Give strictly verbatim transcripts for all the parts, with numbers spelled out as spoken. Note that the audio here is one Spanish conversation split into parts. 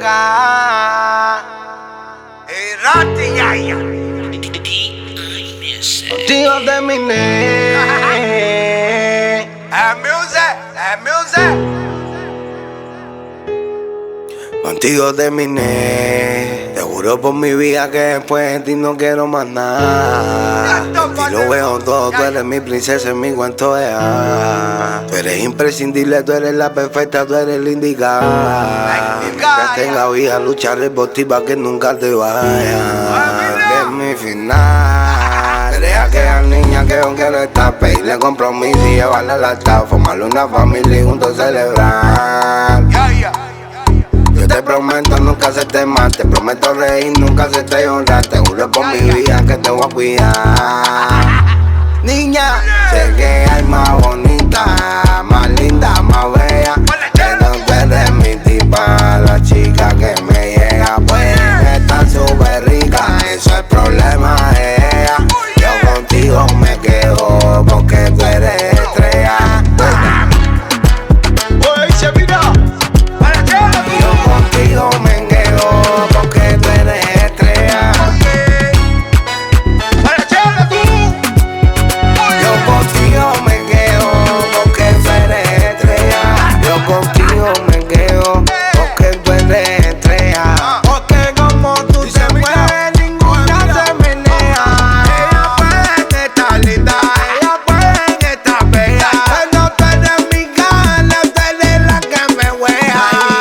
acá. El rati ya ya. Contigo terminé. El music, el music. Contigo terminé. Te juro por mi vida que después de ti no quiero más nada. Y lo veo todo, tú eres mi princesa en mi cuento de hadas. Tú eres imprescindible, tú eres la perfecta, tú eres la indicada. Mientras tenga vida, lucharé por ti para que nunca te vayas. Que es mi final. Eres aquella niña que aunque no está, pedirle compromiso y llevarla al altar. Formarle una familia y juntos celebrar. Yo te prometo nunca hacerte mal, te prometo reír, nunca hacerte llorar. Te juro por mi vida que te voy a cuidar. Niña, sé que hay más bonita, más linda, más bella, pero tú eres mi tipa, la chica que me llega. Pues estar súper rica, eso es problema de ella. Yo contigo me quedo porque tú eres estrella. Contigo me quedo porque tú eres estrella. Yo contigo me quedo porque tú eres estrella. Yo contigo me quedo porque tú eres estrella. Porque como tú te mueves ninguna se menea. Ella puede estar linda, ella puede estar bella, pero tú eres mi gana, tú eres la que me wea.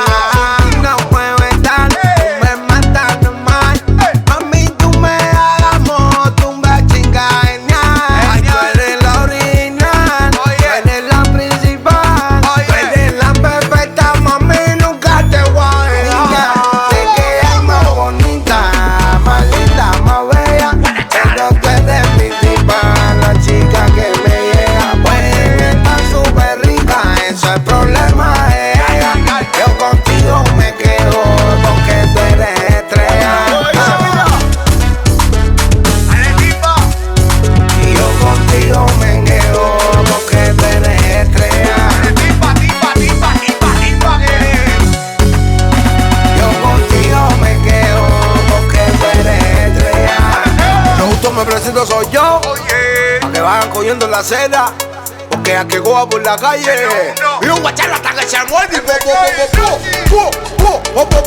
Me presento, soy yo, Oye, pa' que vayan cogiendo la cera, porque a que goa por la calle. no, no. Y un guacharo hasta que se muerde. Po, po, po, po, po, po, po, po,